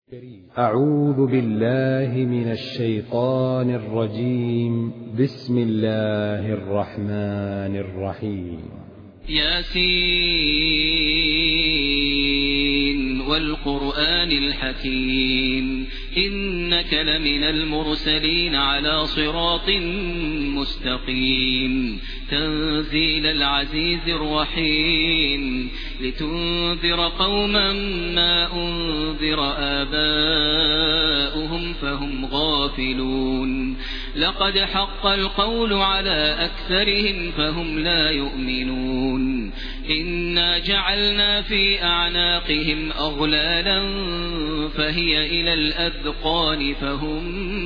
أعوذ بالله من الشيطان الرجيم. بسم الله الرحمن الرحيم. ياسين والقرآن الحكيم إنك لمن المرسلين على صراط مستقيم تنزيل العزيز الرحيم لتنذر قوما ما أنذر آباؤهم فهم غافلون لقد حق القول على أكثرهم فهم لا يؤمنون إنا جعلنا في أعناقهم أغلالا فهي إلى الأذقان فهم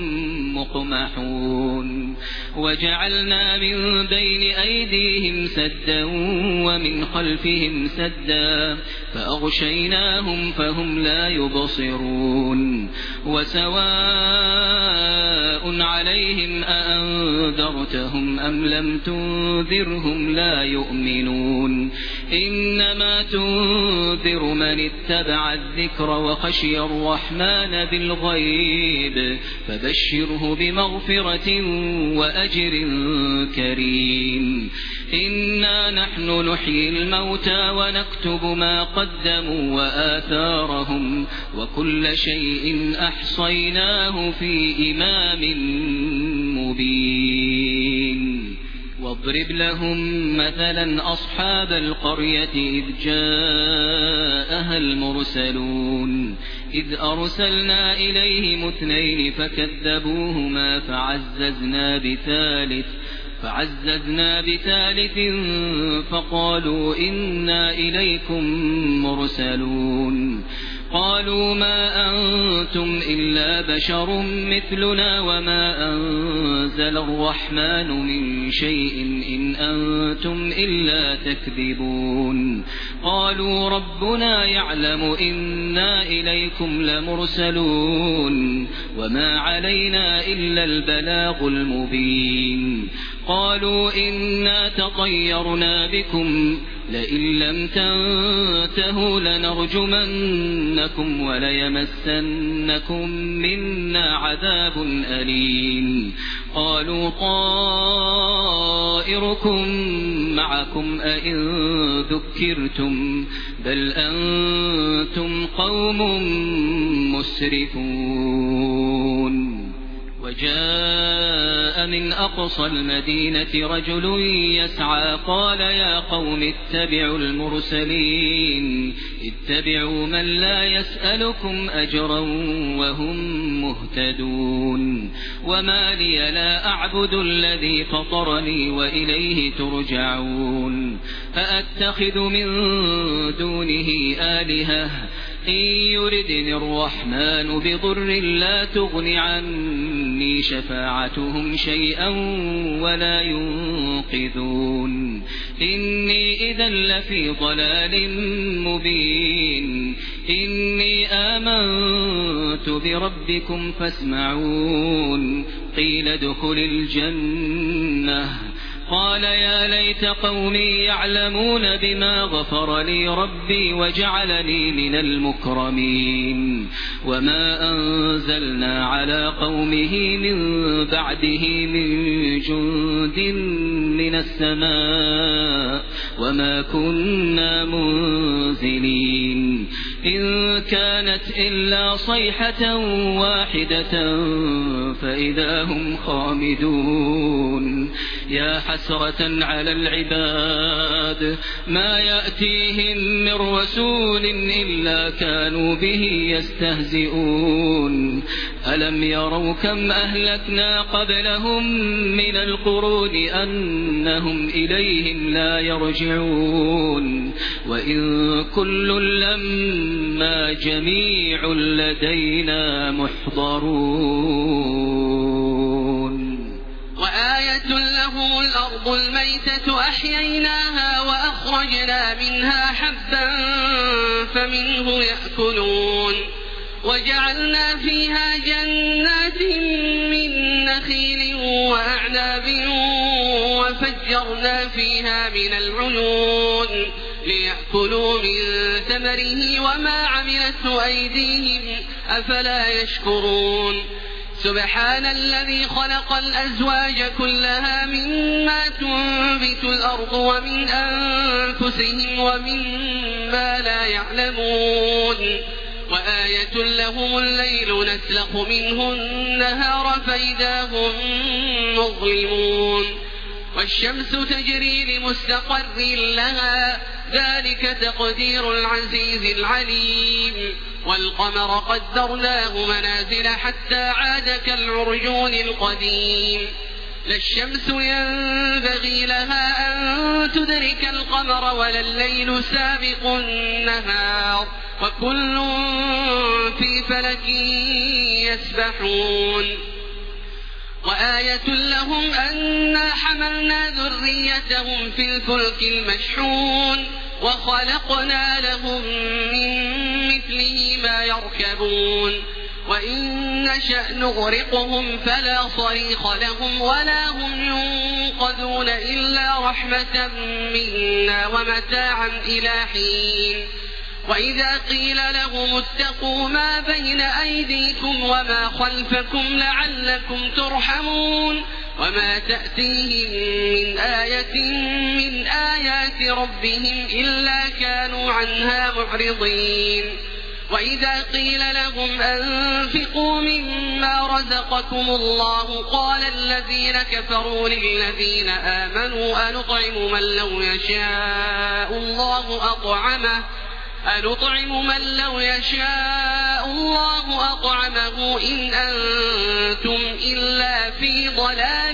مقمحون وجعلنا من بين أيديهم سدا ومن خلفهم سدا فأغشيناهم فهم لا يبصرون وسواء عليهم أأنذرتهم أم لم تنذرهم لا يؤمنون إنما تنذر من اتبع الذكر وخشي الرحمن بالغيب فبشره بمغفرة وأجر كريم إنا نحن نحيي الموتى ونكتب ما قدموا وآثارهم وكل شيء أحصيناه في إمام مبين واضرب لهم مثلا أصحاب القرية إذ جاءها المرسلون إذ أرسلنا إليهم 2 فكذبوهما فعززنا بثالث فقالوا إنا إليكم مرسلون قالوا ما أنتم إلا بشر مثلنا وما أنزل الرحمن من شيء إن أنتم إلا تكذبون قالوا ربنا يعلم إنا إليكم لمرسلون وما علينا إلا البلاغ المبين قالوا إنا تطيرنا بكم لئن لم تنتهوا لنرجمنكم وليمسنكم منا عذاب أليم قالوا طائركم معكم أئن ذكرتم بل أنتم قوم مسرفون وجاء من أقصى المدينة رجل يسعى قال يا قوم اتبعوا المرسلين اتبعوا من لا يسألكم أجرا وهم مهتدون وما لي لا أعبد الذي فطرني وإليه ترجعون أأتخذ من دونه آلهة إن يردني الرحمن بضر لا تغن عني شفاعتهم شيئا ولا ينقذون إني إذا لفي ضلال مبين إني آمنت بربكم فاسمعون قيل ادخل الجنة قال يا ليت قومي يعلمون بما غفر لي ربي وجعلني من المكرمين وما أنزلنا على قومه من بعده من جند من السماء وما كنا منزلين إن كانت إلا صيحة واحدة فإذا هم خامدون يا حسرة على العباد ما يأتيهم من رسول إلا كانوا به يستهزئون ألم يروا كم أهلكنا قبلهم من القرون أنهم إليهم لا يرجعون وإن كل لما جميع لدينا محضرون وآية له الأرض الميتة أحييناها وأخرجنا منها حبا فمنه يأكلون وجعلنا فيها جنات من نخيل وأعناب وفجرنا فيها من العيون ليأكلوا من ثمره وما عملته أيديهم أفلا يشكرون سبحان الذي خلق الأزواج كلها مما تنبت الأرض ومن أنفسهم ومما لا يعلمون وآية لهم الليل نسلخ منه النهار فإذا هم مظلمون والشمس تجري لمستقر لها ذلك تقدير العزيز العليم والقمر قدرناه منازل حتى عاد كالعرجون القديم لا الشمس ينبغي لها أن تدرك القمر ولا الليل سابق النهار وكل في فلك يسبحون وآية لهم أنا حملنا ذريتهم في الفلك المشحون وخلقنا لهم من مثله ما يركبون وإن نشأ نغرقهم فلا صريخ لهم ولا هم ينقذون إلا رحمة منا ومتاعا إلى حين وإذا قيل لهم اتقوا ما بين أيديكم وما خلفكم لعلكم ترحمون وما تأتيهم من آية من آيات ربهم إلا كانوا عنها معرضين وإذا قيل لهم أنفقوا مما رزقكم الله قال الذين كفروا للذين آمنوا أنطعم من لو يشاء الله أطعمه إن أنتم إلا في ضلال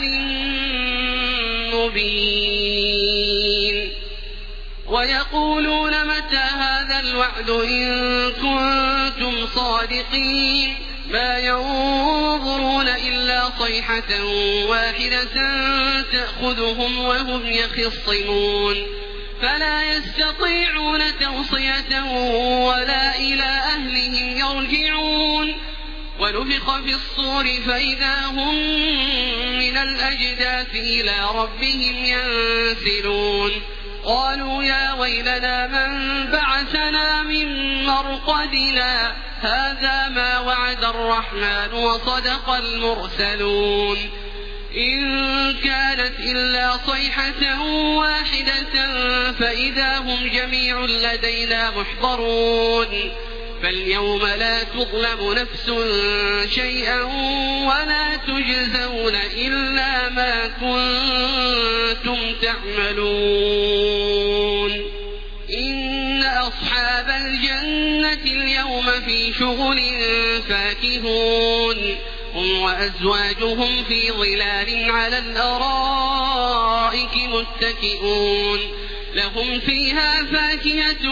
مبين ويقولون متى هذا الوعد إن كنتم صادقين ما ينظرون إلا صيحة واحدة تأخذهم وهم يخصمون فلا يستطيعون توصية ولا إلى أهلهم يرجعون ونفخ في الصور فإذا هم من الأجداث إلى ربهم ينسلون قالوا يا ويلنا من بعثنا من مرقدنا هذا ما وعد الرحمن وصدق المرسلون إن كانت إلا صيحة واحدة فإذا هم جميع لدينا محضرون فاليوم لا تظلم نفس شيئا ولا تجزون إلا ما كنتم تعملون إن أصحاب الجنة اليوم في شغل فاكهون هم وأزواجهم في ظلال على الأرائك متكئون لهم فيها فاكهة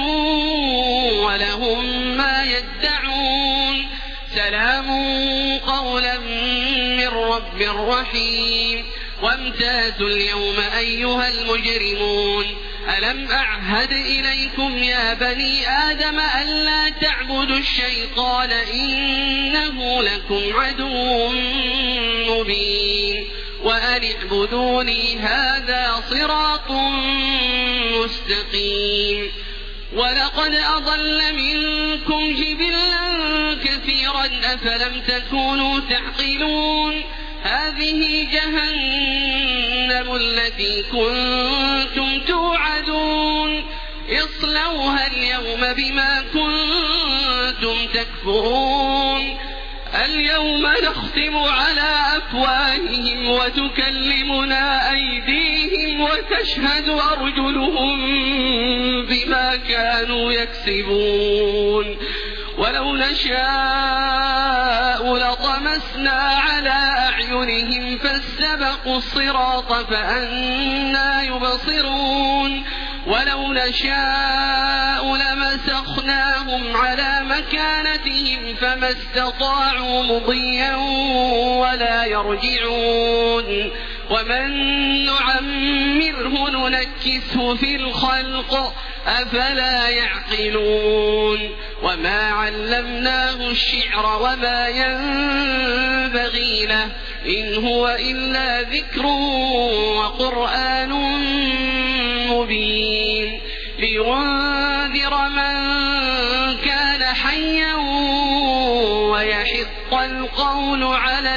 ولهم ما يدعون سلام قولا من رب رحيم وامتازوا اليوم أيها المجرمون ألم أعهد إليكم يا بني آدم ألا تعبدوا الشيطان إنه لكم عدو مبين وأن اعبدوني هذا صراط مستقيم ولقد أضل منكم جبلا كثيرا أفلم تكونوا تعقلون هذه جهنم التي كنتم توعدون اصلوها اليوم بما كنتم تكفرون اليوم نختم على أفواههم وتكلمنا أيديهم وتشهد أرجلهم بما كانوا يكسبون ولو نشاء لطمسنا على أعينهم فاستبقوا الصراط فأنى يبصرون ولو نشاء لمسخناهم على مكانتهم فما استطاعوا مضيا ولا يرجعون ومن نعمره ننكسه في الخلق أفلا يعقلون وما علمناه الشعر وما ينبغي له إن هو إلا ذكر وقرآن مبين لينذر من كان حيا ويحق القول على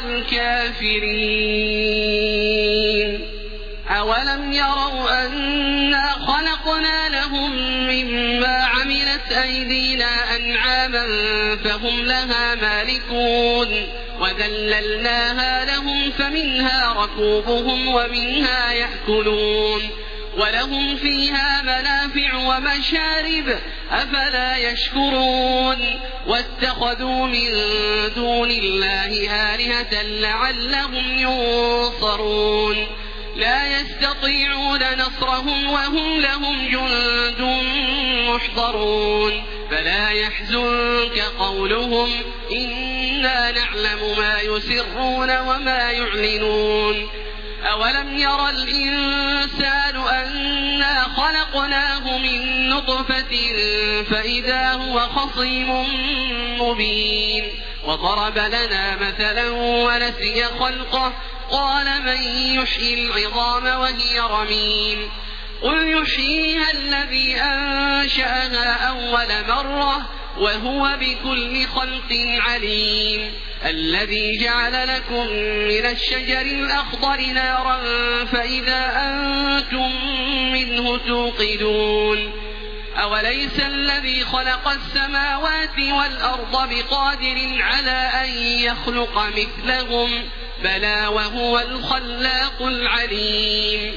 الكافرين أولم يروا أنا خلقنا لهم مما عملت أيدينا أنعاما فهم لها مالكون وذللناها لهم فمنها ركوبهم ومنها يأكلون ولهم فيها منافع ومشارب أفلا يشكرون واتخذوا من دون الله آلهة لعلهم ينصرون لا يستطيعون نصرهم وهم لهم جند محضرون فلا يحزنك قولهم إنا نعلم ما يسرون وما يعلنون أولم ير الإنسان أنا خلقناه من نطفة فإذا هو خصيم مبين وضرب لنا مثلا ونسي خلقه قال من يحيي العظام وهي رميم قل يحييها الذي أنشأها أول مرة وهو بكل خلق عليم الذي جعل لكم من الشجر الأخضر نارا فإذا أنتم منه توقدون أوليس الذي خلق السماوات والأرض بقادر على أن يخلق مثلهم بلى وهو الخلاق العليم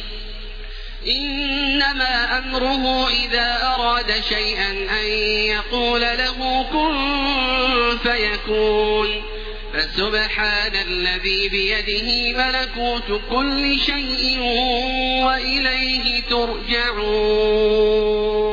إنما أمره إذا أراد شيئا أن يقول له كن فيكون فسبحان الذي بيده ملكوت كل شيء وإليه ترجعون